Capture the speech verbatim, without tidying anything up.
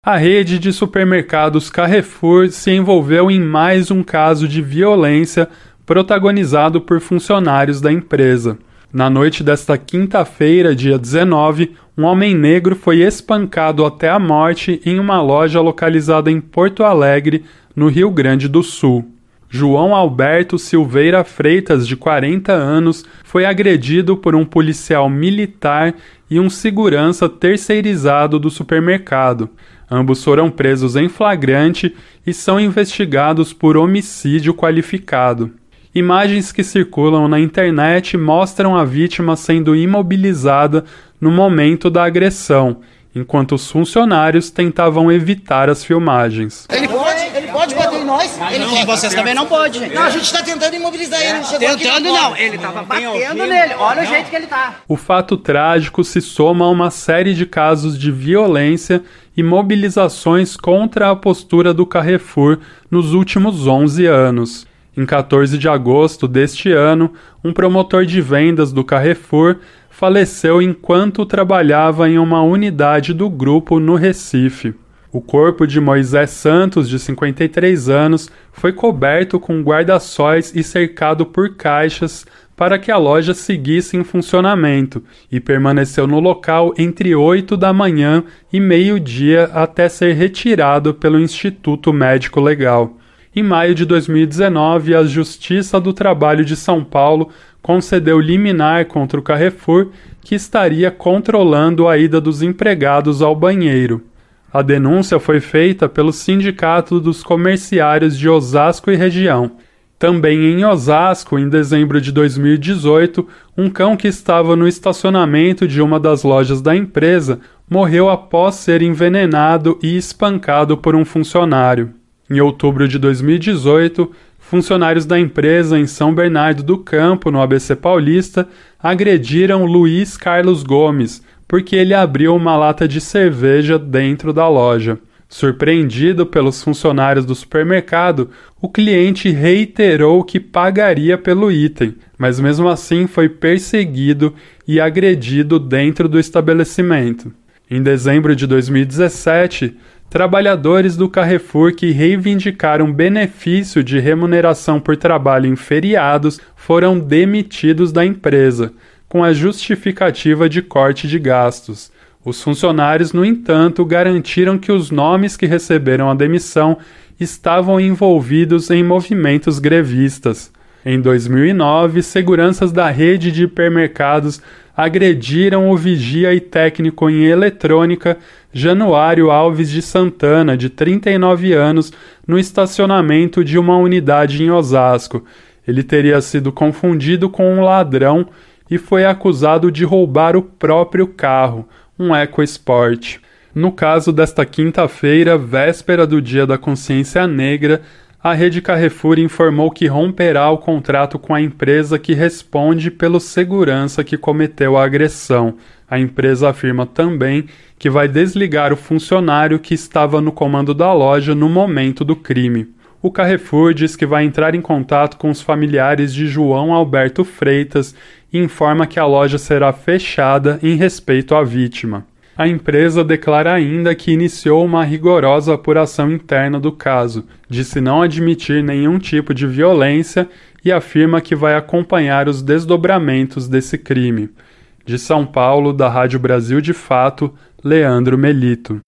A rede de supermercados Carrefour se envolveu em mais um caso de violência protagonizado por funcionários da empresa. Na noite desta quinta-feira, dia dezenove, um homem negro foi espancado até a morte em uma loja localizada em Porto Alegre, no Rio Grande do Sul. João Alberto Silveira Freitas, de quarenta anos, foi agredido por um policial militar e um segurança terceirizado do supermercado. Ambos foram presos em flagrante e são investigados por homicídio qualificado. Imagens que circulam na internet mostram a vítima sendo imobilizada no momento da agressão, enquanto os funcionários tentavam evitar as filmagens. Ele pode, ele pode bater em nós. Mas ele não, quer. vocês também não podem, gente. Não, a gente está tentando imobilizar ele. Ele chegou aqui Tentando agora. não, ele tava batendo nele. Olha o jeito que ele tá. O fato trágico se soma a uma série de casos de violência e mobilizações contra a postura do Carrefour nos últimos onze anos. Em quatorze de agosto deste ano, um promotor de vendas do Carrefour faleceu enquanto trabalhava em uma unidade do grupo no Recife. O corpo de Moisés Santos, de cinquenta e três anos, foi coberto com guarda-sóis e cercado por caixas para que a loja seguisse em funcionamento e permaneceu no local entre oito da manhã e meio-dia até ser retirado pelo Instituto Médico Legal. Em maio de dois mil e dezenove, a Justiça do Trabalho de São Paulo concedeu liminar contra o Carrefour, que estaria controlando a ida dos empregados ao banheiro. A denúncia foi feita pelo Sindicato dos Comerciários de Osasco e região. Também em Osasco, em dezembro de dois mil e dezoito, um cão que estava no estacionamento de uma das lojas da empresa morreu após ser envenenado e espancado por um funcionário. Em outubro de dois mil e dezoito, funcionários da empresa em São Bernardo do Campo, no A B C Paulista, agrediram Luiz Carlos Gomes, porque ele abriu uma lata de cerveja dentro da loja. Surpreendido pelos funcionários do supermercado, o cliente reiterou que pagaria pelo item, mas mesmo assim foi perseguido e agredido dentro do estabelecimento. Em dezembro de dois mil e dezessete, trabalhadores do Carrefour que reivindicaram benefício de remuneração por trabalho em feriados foram demitidos da empresa, com a justificativa de corte de gastos. Os funcionários, no entanto, garantiram que os nomes que receberam a demissão estavam envolvidos em movimentos grevistas. Em dois mil e nove, seguranças da rede de hipermercados agrediram o vigia e técnico em eletrônica Januário Alves de Santana, de trinta e nove anos, no estacionamento de uma unidade em Osasco. Ele teria sido confundido com um ladrão e foi acusado de roubar o próprio carro, um EcoSport. No caso desta quinta-feira, véspera do Dia da Consciência Negra, a rede Carrefour informou que romperá o contrato com a empresa que responde pelo segurança que cometeu a agressão. A empresa afirma também que vai desligar o funcionário que estava no comando da loja no momento do crime. O Carrefour diz que vai entrar em contato com os familiares de João Alberto Freitas e informa que a loja será fechada em respeito à vítima. A empresa declara ainda que iniciou uma rigorosa apuração interna do caso, disse não admitir nenhum tipo de violência e afirma que vai acompanhar os desdobramentos desse crime. De São Paulo, da Rádio Brasil de Fato, Leandro Melito.